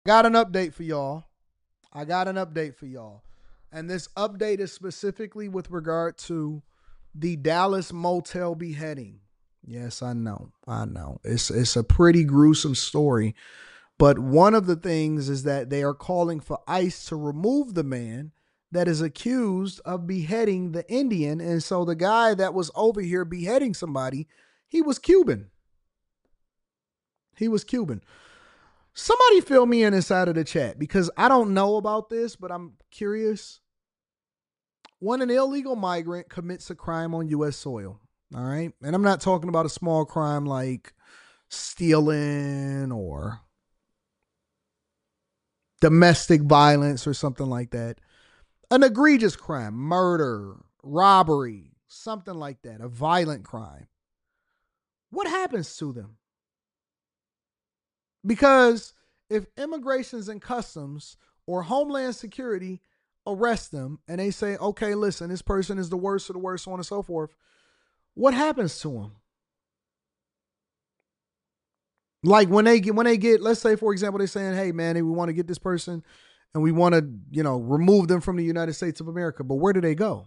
Got an update for y'all. I got an update for y'all. And this update is specifically with regard to the Dallas motel beheading. Yes, I know. I know. It's a pretty gruesome story. But one of the things is that they are calling for ICE to remove the man that is accused of beheading the Indian. And so the guy that was over here beheading somebody, he was Cuban. He was Cuban. Somebody fill me in inside of the chat because I don't know about this, but I'm curious. When an illegal migrant commits a crime on U.S. soil, all right, and I'm not talking about a small crime like stealing or domestic violence or something like that, an egregious crime, murder, robbery, something like that, a violent crime. What happens to them? Because if immigrations and customs or Homeland Security arrest them and they say, okay, listen, this person is the worst of the worst, so on and so forth, what happens to them? Like when they get, let's say, for example, they're saying, hey, man, we want to get this person and we want to, remove them from the United States of America. But where do they go?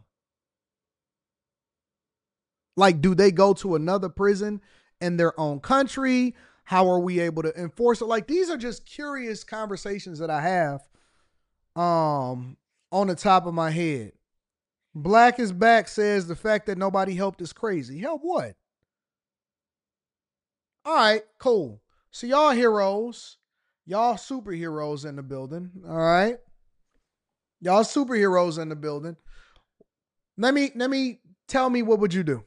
Like, do they go to another prison in their own country? How are we able to enforce it? Like, these are just curious conversations that I have on the top of my head. Black is Back says the fact that nobody helped is crazy. Help what? All right, cool. So y'all heroes, y'all superheroes in the building. All right. Y'all superheroes in the building. Let me tell me, what would you do?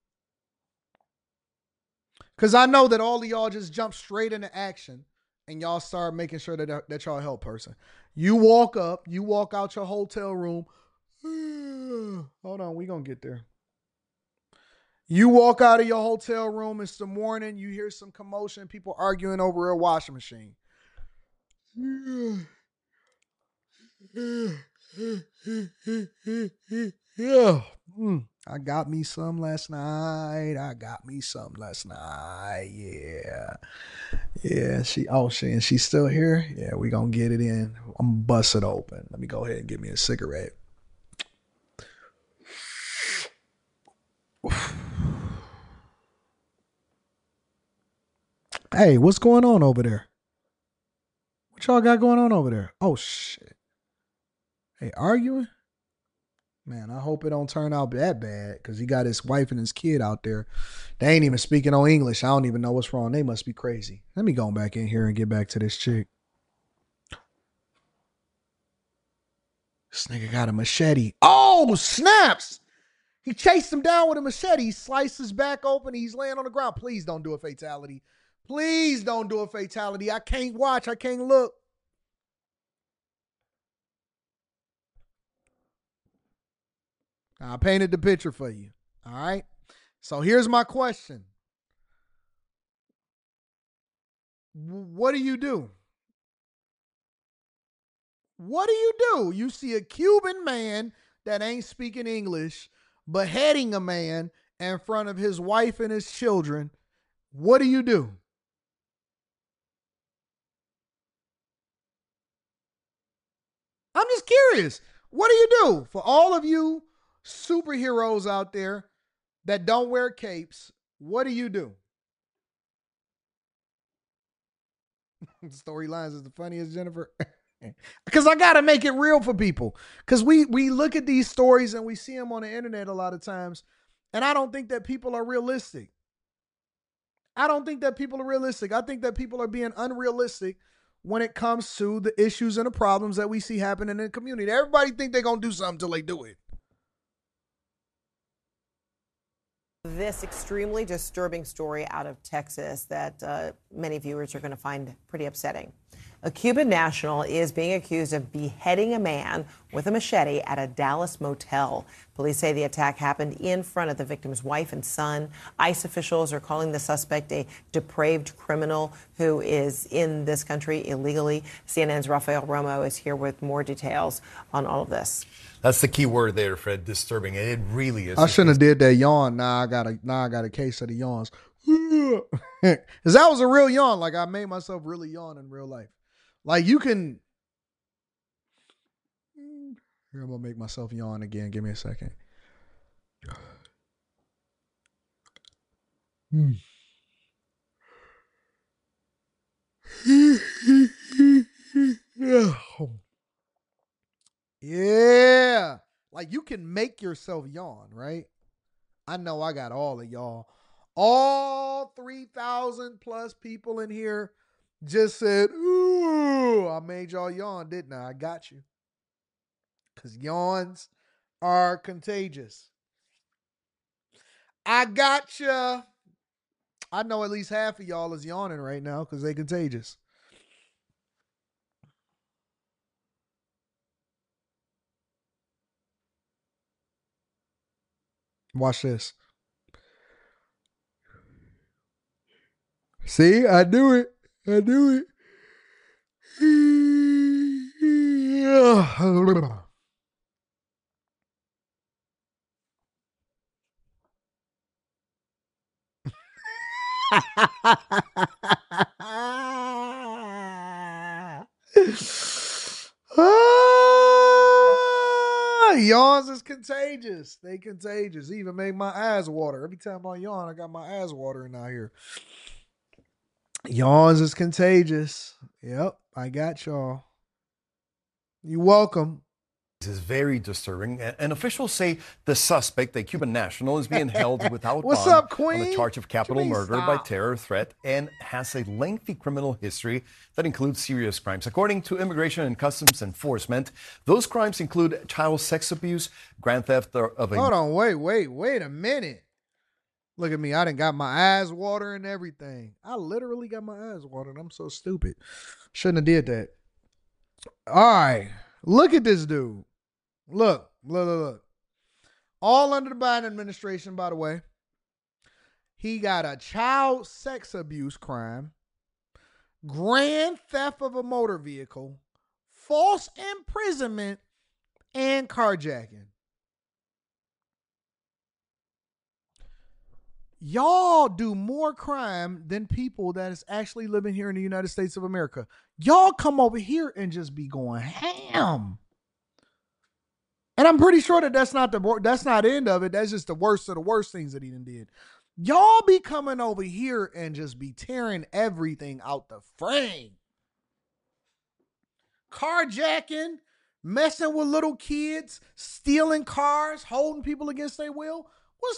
Because I know that all of y'all just jump straight into action and y'all start making sure that y'all help person. You walk up, you walk out your hotel room. Hold on, we gonna get there. You walk out of your hotel room, it's the morning, you hear some commotion, people arguing over a washing machine. Yeah. I got me some last night. Yeah. Yeah. And she's still here. Yeah, we gonna get it in. I'm gonna bust it open. Let me go ahead and get me a cigarette. Hey, what's going on over there? What y'all got going on over there? Oh shit. Hey, arguing? Man, I hope it don't turn out that bad because he got his wife and his kid out there. They ain't even speaking no English. I don't even know what's wrong. They must be crazy. Let me go back in here and get back to this chick. This nigga got a machete. Oh, snaps! He chased him down with a machete. He sliced his back open. He's laying on the ground. Please don't do a fatality. Please don't do a fatality. I can't watch. I can't look. I painted the picture for you. All right. So here's my question. What do you do? What do you do? You see a Cuban man that ain't speaking English beheading a man in front of his wife and his children. What do you do? I'm just curious. What do you do? For all of you superheroes out there that don't wear capes, what do you do? Storylines is the funniest, Jennifer. Because I gotta make it real for people. Because we look at these stories and we see them on the internet a lot of times, and I don't think that people are realistic. I don't think that people are realistic. I think that people are being unrealistic when it comes to the issues and the problems that we see happening in the community. Everybody think they're gonna do something until they do it. This extremely disturbing story out of Texas that many viewers are going to find pretty upsetting. A Cuban national is being accused of beheading a man with a machete at a Dallas motel. Police say the attack happened in front of the victim's wife and son. ICE officials are calling the suspect a depraved criminal who is in this country illegally. CNN's Rafael Romo is here with more details on all of this. That's the key word there, Fred. Disturbing. It really is. I shouldn't have did that yawn. Now I got a case of the yawns. Because that was a real yawn. Like I made myself really yawn in real life. Like you can. Here, I'm gonna make myself yawn again. Give me a second. Yeah. Like you can make yourself yawn, right? I know I got all of y'all. All 3,000 plus people in here just said, ooh, I made y'all yawn, didn't I? I got you. Because yawns are contagious. I got you. I know at least half of y'all is yawning right now because they contagious. Watch this. See, I do it. I do it. Yawns is contagious. They contagious. Even make my eyes water. Every time I yawn, I got my eyes watering out here. Yawns is contagious. Yep, I got y'all. You welcome. This is very disturbing, and officials say the suspect, a Cuban national, is being held without What's bond up, Queen? on a charge of capital murder by Stop. terror threat and has a lengthy criminal history that includes serious crimes. According to Immigration and Customs Enforcement, those crimes include child sex abuse, grand theft of a... Hold on, wait a minute. Look at me. I done got my eyes watering and everything. I literally got my eyes watering. I'm so stupid. Shouldn't have did that. All right. Look at this dude. Look. All under the Biden administration, by the way. He got a child sex abuse crime, grand theft of a motor vehicle, false imprisonment, and carjacking. Y'all do more crime than people that is actually living here in the United States of America. Y'all come over here and just be going ham. And I'm pretty sure that that's not the end of it. That's just the worst of the worst things that he done did. Y'all be coming over here and just be tearing everything out the frame. Carjacking, messing with little kids, stealing cars, holding people against their will. What?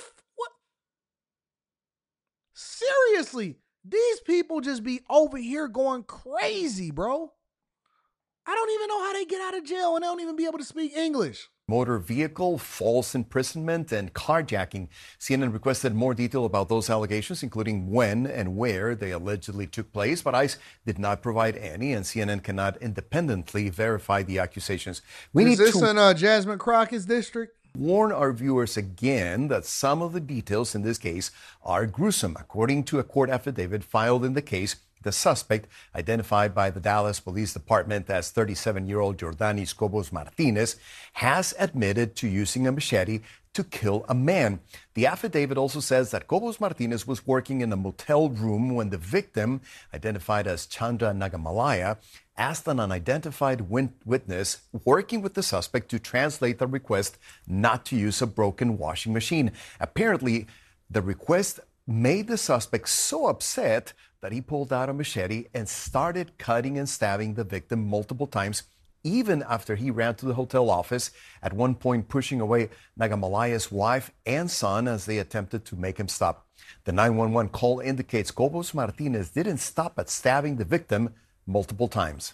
Seriously, these people just be over here going crazy, bro. I don't even know how they get out of jail and they don't even be able to speak English. Motor vehicle, false imprisonment, and carjacking. CNN requested more detail about those allegations, including when and where they allegedly took place, but ICE did not provide any, and CNN cannot independently verify the accusations. Is this in Jasmine Crockett's district? Warn our viewers again that some of the details in this case are gruesome. According to a court affidavit filed in the case, the suspect, identified by the Dallas Police Department as 37-year-old Jordanis Cobos Martinez, has admitted to using a machete to kill a man. The affidavit also says that Cobos Martinez was working in a motel room when the victim, identified as Chandra Nagamalaya, asked an unidentified witness working with the suspect to translate the request not to use a broken washing machine. Apparently, the request made the suspect so upset that he pulled out a machete and started cutting and stabbing the victim multiple times, even after he ran to the hotel office, at one point pushing away Nagamalaya's wife and son as they attempted to make him stop. The 911 call indicates Cobos Martinez didn't stop at stabbing the victim multiple times.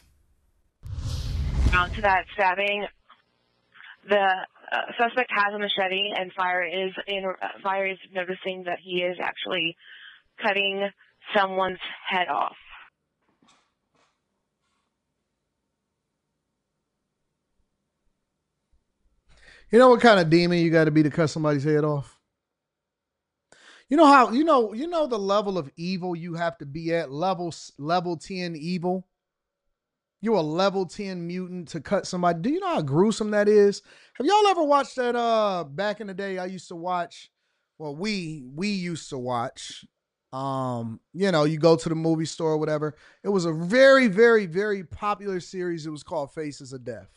To that stabbing, the suspect has a machete, and Fire is noticing that he is actually cutting someone's head off. You know what kind of demon you got to be to cut somebody's head off? You know how you know the level of evil you have to be at, level 10 evil. You're a level 10 mutant to cut somebody. Do you know how gruesome that is? Have y'all ever watched that back in the day I used to watch? Well, we used to watch You go to the movie store or whatever. It was a very, very, very popular series. It was called Faces of Death.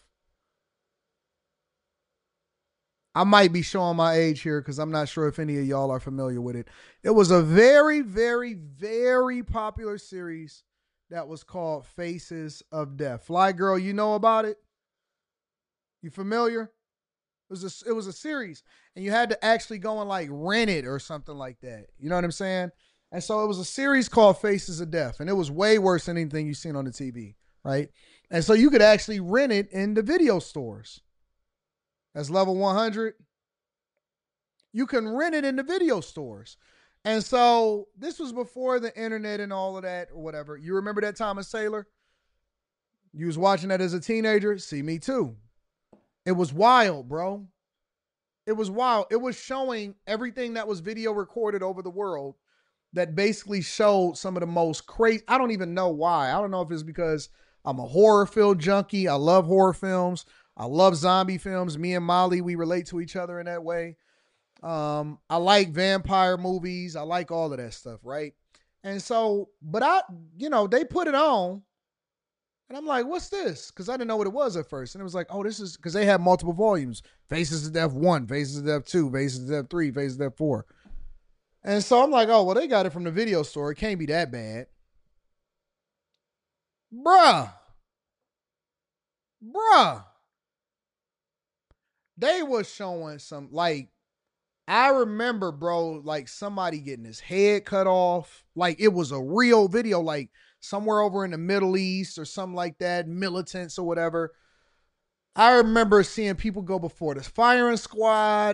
I might be showing my age here because I'm not sure if any of y'all are familiar with it. It was a very, very, very popular series that was called Faces of Death. Fly Girl, you know about it? You familiar? It was a series, and you had to actually go and like rent it or something like that. You know what I'm saying? And so it was a series called Faces of Death, and it was way worse than anything you've seen on the TV, right? And so you could actually rent it in the video stores. That's level 100. You can rent it in the video stores. And so this was before the internet and all of that or whatever. You remember that Thomas Taylor? You was watching that as a teenager? See, me too. It was wild, bro. It was wild. It was showing everything that was video recorded over the world that basically showed some of the most crazy. I don't even know why. I don't know if it's because I'm a horror film junkie. I love horror films. I love zombie films. Me and Molly, we relate to each other in that way. I like vampire movies. I like all of that stuff, right? And so, but they put it on, and I'm like, what's this? Because I didn't know what it was at first. And it was like, oh, this is, because they have multiple volumes. Faces of Death 1, Faces of Death 2, Faces of Death 3, Faces of Death 4. And so I'm like, oh, well, they got it from the video store. It can't be that bad. Bruh. They was showing some, like, I remember, bro, like somebody getting his head cut off. Like it was a real video, like somewhere over in the Middle East or something like that, militants or whatever. I remember seeing people go before the firing squad.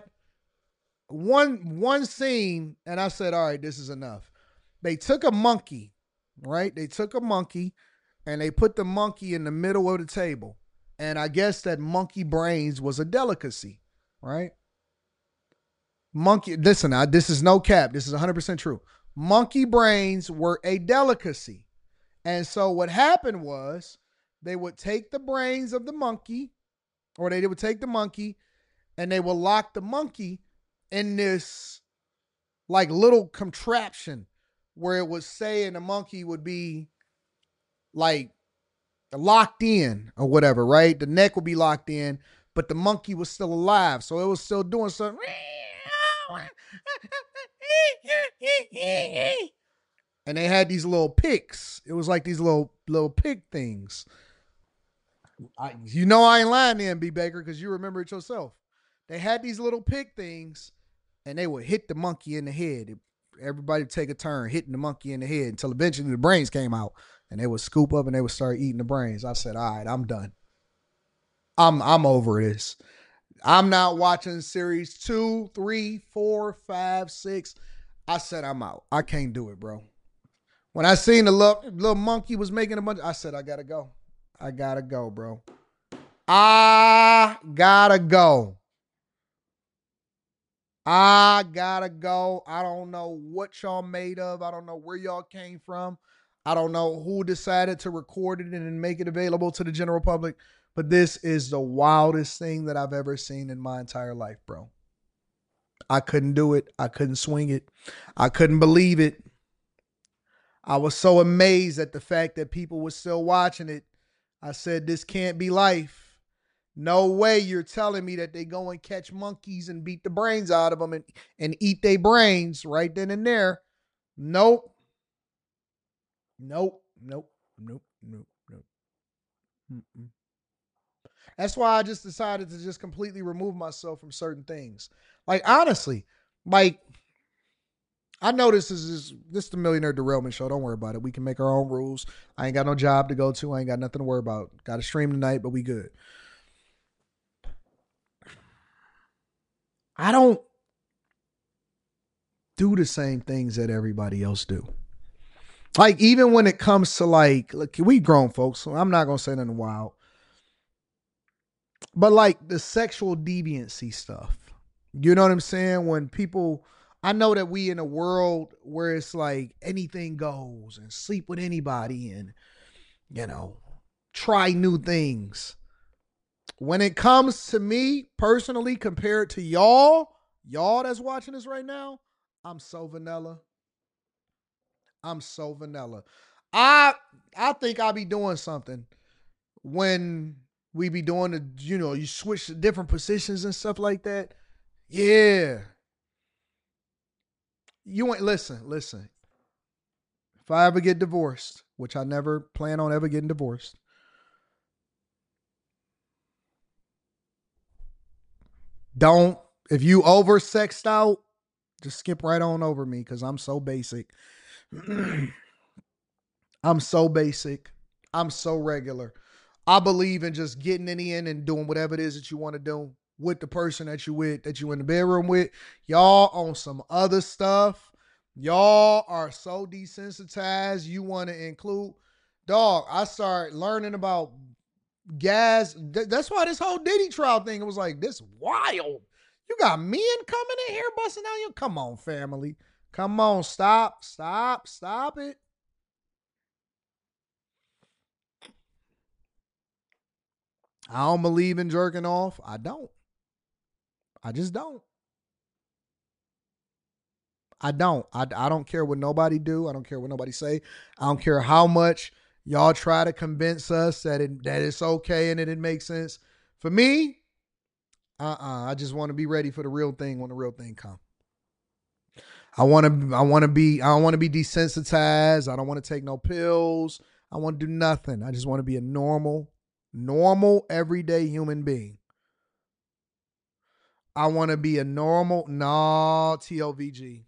One scene, and I said, all right, this is enough. They took a monkey, right? They took a monkey and they put the monkey in the middle of the table. And I guess that monkey brains was a delicacy, right? Monkey, listen, this is no cap. This is 100% true. Monkey brains were a delicacy. And so what happened was they would take the brains of the monkey, or they would take the monkey and they would lock the monkey in this like little contraption where it would say, and the monkey would be like locked in or whatever, right? The neck would be locked in, but the monkey was still alive. So it was still doing something. And they had these little picks. It was like these little pick things. I ain't lying to B. Baker because you remember it yourself. They had these little pick things, and they would hit the monkey in the head. Everybody would take a turn hitting the monkey in the head until eventually the brains came out, and they would scoop up and they would start eating the brains. I said, all right, I'm done. I'm over this. I'm not watching series 2, 3, 4, 5, 6. I said, I'm out. I can't do it, bro. When I seen the little monkey was making a bunch, I said, I gotta go. I gotta go, bro. I gotta go. I don't know what y'all made of. I don't know where y'all came from. I don't know who decided to record it and make it available to the general public. But this is the wildest thing that I've ever seen in my entire life, bro. I couldn't do it. I couldn't swing it. I couldn't believe it. I was so amazed at the fact that people were still watching it. I said, this can't be life. No way you're telling me that they go and catch monkeys and beat the brains out of them and eat their brains right then and there. Nope. Mm-mm. That's why I just decided to just completely remove myself from certain things. Like, honestly, like, I know this is the Millionaire Derailment Show. Don't worry about it. We can make our own rules. I ain't got no job to go to. I ain't got nothing to worry about. Got to stream tonight, but we good. I don't do the same things that everybody else do. Like, even when it comes to, like, look, we grown folks, so I'm not going to say nothing wild. But, like, the sexual deviancy stuff. You know what I'm saying? When people, I know that we in a world where it's like anything goes and sleep with anybody and, try new things. When it comes to me personally, compared to y'all that's watching this right now, I'm so vanilla. I'm so vanilla. I think I'll be doing something when we be doing the, you switch to different positions and stuff like that. Yeah. You ain't listen. If I ever get divorced, which I never plan on ever getting divorced, if you oversexed out, just skip right on over me because I'm so basic. I'm so basic. I'm so regular. I believe in just getting in the end and doing whatever it is that you want to do with the person that you in the bedroom with. Y'all on some other stuff. Y'all are so desensitized. You want to include, dog. I started learning about gas. That's why this whole Diddy trial thing, it was like, this wild. You got men coming in here busting down you. Come on, family. Come on, stop it. I don't believe in jerking off. I don't. I just don't. I don't care what nobody do. I don't care what nobody say. I don't care how much y'all try to convince us that it's okay and that it makes sense. For me, I just want to be ready for the real thing when the real thing comes. I want to be desensitized. I don't want to take no pills. I want to do nothing. I just want to be a normal, everyday human being. I want to be a normal, TOVG.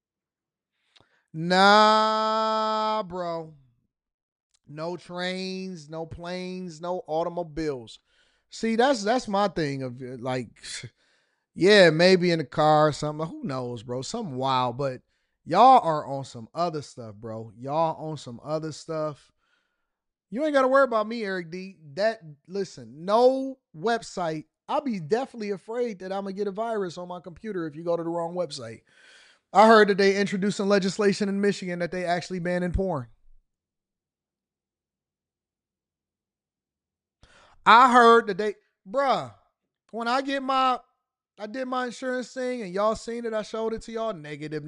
Nah, bro. No trains, no planes, no automobiles. See, that's my thing of like, yeah, maybe in a car or something. Who knows, bro? Something wild, but y'all are on some other stuff, bro. Y'all on some other stuff. You ain't got to worry about me, Eric D. Listen, no website. I'll be definitely afraid that I'm going to get a virus on my computer if you go to the wrong website. I heard that they introducing legislation in Michigan that they actually banning porn. I heard that when I did my insurance thing and y'all seen it, I showed it to y'all. Negative.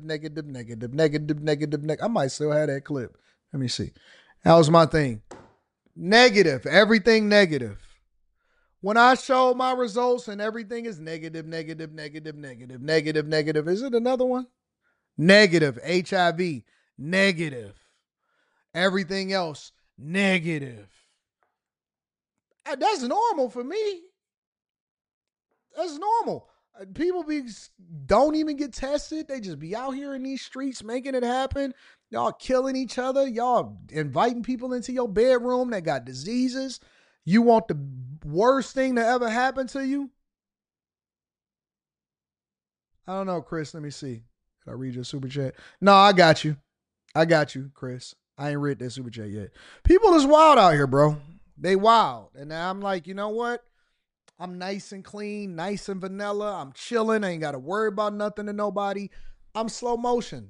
I might still have that clip. Let me see. That was my thing. Negative. Everything negative. When I show my results and everything is negative. Is it another one? Negative. HIV. Negative. Everything else. Negative. That's normal for me. That's normal. People don't even get tested. They just be out here in these streets making it happen. Y'all killing each other. Y'all inviting people into your bedroom that got diseases. You want the worst thing to ever happen to you? I don't know, Chris. Let me see. Did I read your super chat? No, I got you, Chris. I ain't read that super chat yet. People is wild out here, bro. They wild. And I'm like, you know what? I'm nice and clean, nice and vanilla. I'm chilling. I ain't got to worry about nothing to nobody. I'm slow motion.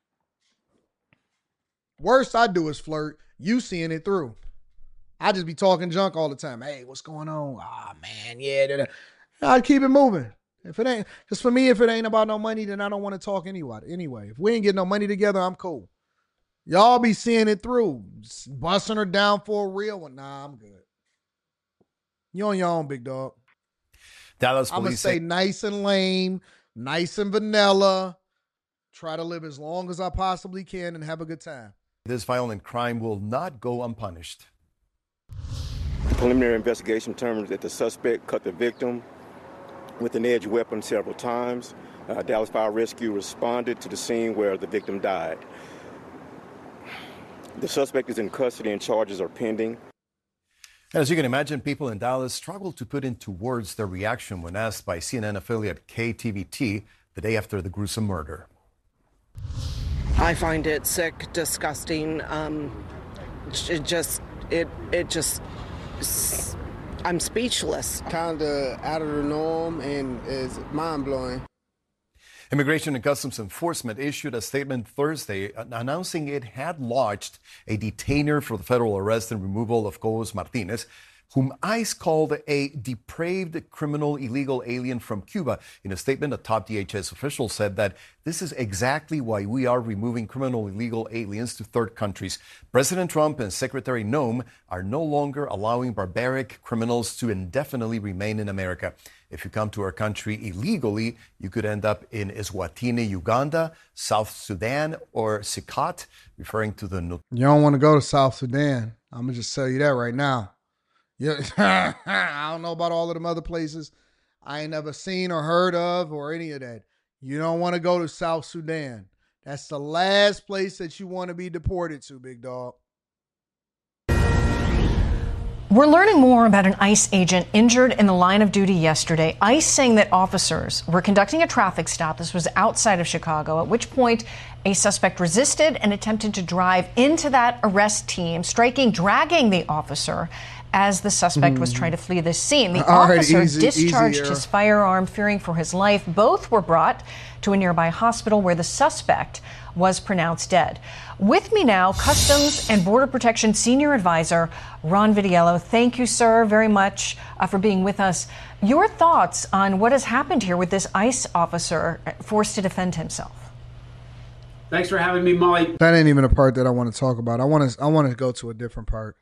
Worst I do is flirt. You seeing it through. I just be talking junk all the time. Hey, what's going on? Ah, man, yeah. I keep it moving. If it ain't, because for me, if it ain't about no money, then I don't want to talk anyway. If we ain't getting no money together, I'm cool. Y'all be seeing it through. Busting her down for a real one. Nah, I'm good. You on your own, big dog. Dallas I'm going to police say nice and lame, nice and vanilla. Try to live as long as I possibly can and have a good time. This violent crime will not go unpunished. Preliminary investigation determines that the suspect cut the victim with an edged weapon several times. Dallas Fire Rescue responded to the scene where the victim died. The suspect is in custody and charges are pending. As you can imagine, people in Dallas struggled to put into words their reaction when asked by CNN affiliate KTVT the day after the gruesome murder. I find it sick, disgusting. I'm speechless. Kind of out of the norm and is mind-blowing. Immigration and Customs Enforcement issued a statement Thursday announcing it had lodged a detainer for the federal arrest and removal of Cobos Martinez whom ICE called a depraved criminal illegal alien from Cuba. In a statement, a top DHS official said that this is exactly why we are removing criminal illegal aliens to third countries. President Trump and Secretary Noem are no longer allowing barbaric criminals to indefinitely remain in America. If you come to our country illegally, you could end up in Eswatini, Uganda, South Sudan, or Sikot, referring to the... You don't want to go to South Sudan. I'm going to just tell you that right now. Yeah, I don't know about all of them other places I ain't never seen or heard of or any of that. You don't want to go to South Sudan. That's the last place that you want to be deported to, big dog. We're learning more about an ICE agent injured in the line of duty yesterday. ICE saying that officers were conducting a traffic stop. This was outside of Chicago, at which point a suspect resisted and attempted to drive into that arrest team, dragging the officer as the suspect was trying to flee the scene. The officer discharged his firearm, fearing for his life. Both were brought to a nearby hospital where the suspect was pronounced dead. With me now, Customs and Border Protection Senior Advisor Ron Vitiello. Thank you, sir, very much for being with us. Your thoughts on what has happened here with this ICE officer forced to defend himself? Thanks for having me, Molly. That ain't even a part that I want to talk about. I want to go to a different part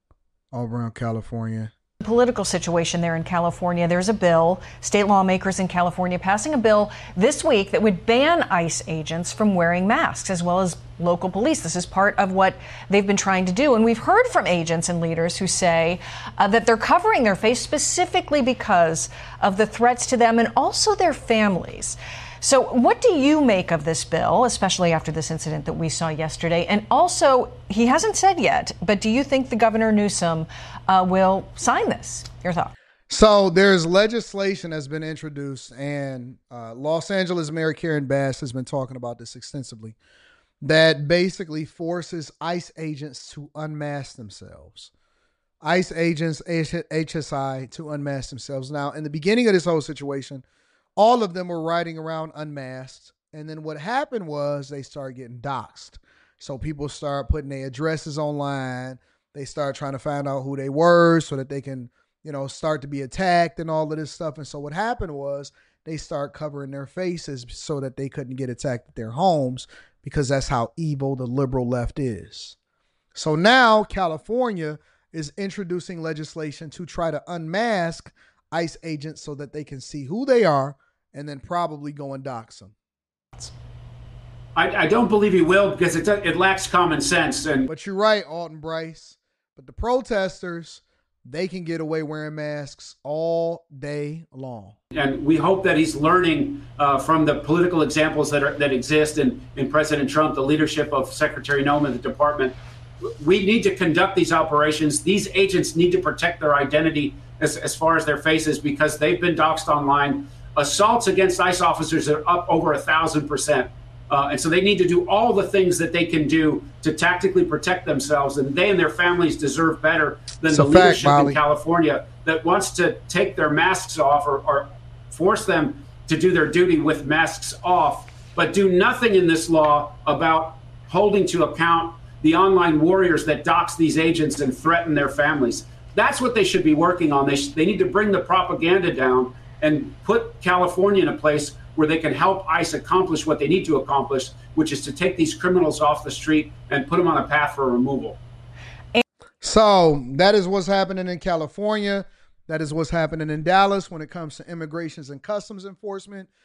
all around California. Political situation there in California. There's a bill, state lawmakers in California passing a bill this week that would ban ICE agents from wearing masks, as well as local police. This is part of what they've been trying to do. And we've heard from agents and leaders who say that they're covering their face specifically because of the threats to them and also their families. So what do you make of this bill, especially after this incident that we saw yesterday? And also, he hasn't said yet, but do you think the Governor Newsom will sign this? Your thought? So there's legislation that's been introduced, and Los Angeles Mayor Karen Bass has been talking about this extensively, that basically forces ICE agents to unmask themselves. ICE agents, HSI, to unmask themselves. Now, in the beginning of this whole situation, all of them were riding around unmasked. And then what happened was they started getting doxxed. So people start putting their addresses online. They start trying to find out who they were so that they can, start to be attacked and all of this stuff. And so what happened was they start covering their faces so that they couldn't get attacked at their homes, because that's how evil the liberal left is. So now California is introducing legislation to try to unmask ICE agents so that they can see who they are and then probably go and dox them. I don't believe he will, because it lacks common sense. But you're right, Alton Bryce. But the protesters, they can get away wearing masks all day long. And we hope that he's learning from the political examples that exist in President Trump, the leadership of Secretary Noem and the department. We need to conduct these operations. These agents need to protect their identity as far as their faces, because they've been doxxed online. Assaults against ICE officers are up over 1,000%. And so they need to do all the things that they can do to tactically protect themselves. And they and their families deserve better than the leadership in California that wants to take their masks off or force them to do their duty with masks off, but do nothing in this law about holding to account the online warriors that dox these agents and threaten their families. That's what they should be working on. They need to bring the propaganda down and put California in a place where they can help ICE accomplish what they need to accomplish, which is to take these criminals off the street and put them on a path for removal. So that is what's happening in California. That is what's happening in Dallas when it comes to immigrations and customs enforcement.